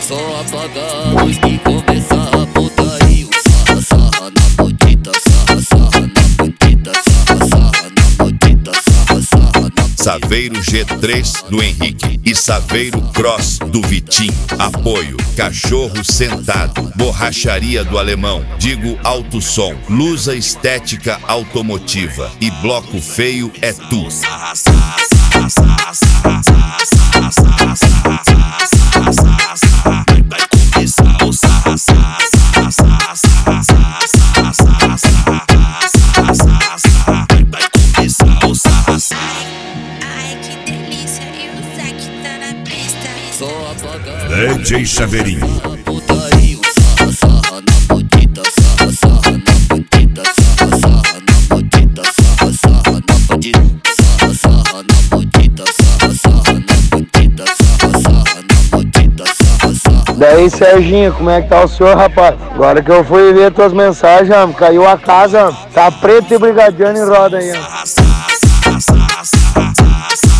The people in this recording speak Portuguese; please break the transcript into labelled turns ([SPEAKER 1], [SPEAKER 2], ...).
[SPEAKER 1] Só apagar a luz que começar a putaria. Sarra, sarra na bandida, sarra, sarra na bandida, sarra, sarra na bandida, sarra, sarra na.
[SPEAKER 2] Saveiro G3 do Henrique e Saveiro Cross do Vitinho. Apoio Cachorro Sentado, Borracharia do Alemão, Digo Alto Som, Lusa Estética Automotiva e Bloco Feio é Tu.
[SPEAKER 1] Vai começar o sarra, sarra, sarra, sarra, sarra, sarra, sarra, sarra, sarra, sarra. Vai começar o sarra, sarra.
[SPEAKER 3] Ai, que delícia, e o Zac tá na pista.
[SPEAKER 1] Só apagar
[SPEAKER 2] DJ Saveirinho.
[SPEAKER 1] putaria. Sarra, sarra na bandida, sarra, sarra na bandida, sarra, sarra na bandida, sarra, sarra na bandida, sarra, sarra na bandida, sarra, sarra na bandida, sarra, sarra na bandida, sarra, sarra.
[SPEAKER 4] Daí, Serginho, como é que tá o senhor, rapaz? Agora que eu fui ver tuas mensagens, homem, caiu a casa, tá preto e brigadiano em roda aí, ó.
[SPEAKER 1] Sarra, sarra, sarra, sarra, sarra, sarra.